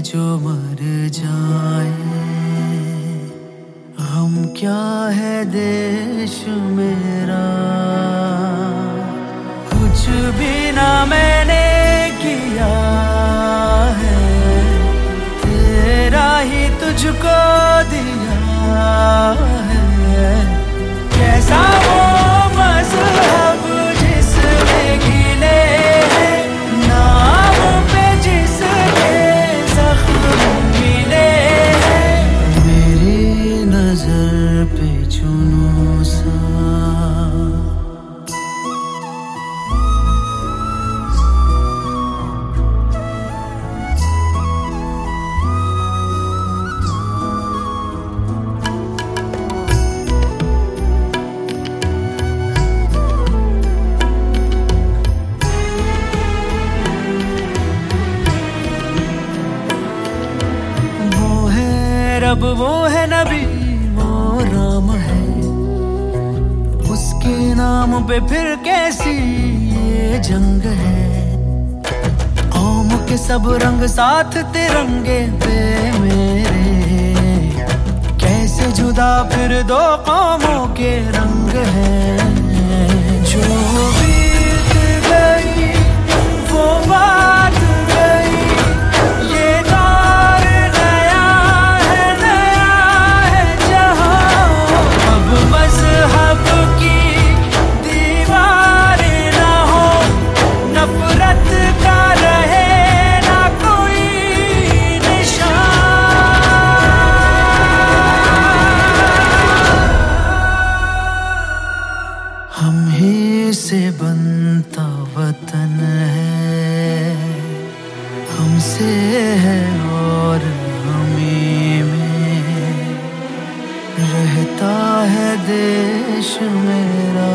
जो मर जाए, हम क्या है देश मेरा। कुछ भी ना मैंने किया है, तेरा ही तुझको दिया है। कैसा वो मज़हब जिसमें गिले हैं, नाम पे जिसके ज़ख्म मिले हैं। मेरी नजर पे जुनून सा रब, वो है नबी, वो राम है। उसके नाम पे फिर कैसी ये जंग है। कौम के सब रंग साथ तिरंगे पे मेरे, कैसे जुदा फिर दो कौमों के रंग हैं। जो बीत गई वो बात गई, ये दौर नया है, नया है जहां। अब मज़हब की दीवार ना हो, नफरत का रहे ना कोई निशान। हम ही से बनता वतन है, हमसे है और हमें में रहता है देश मेरा।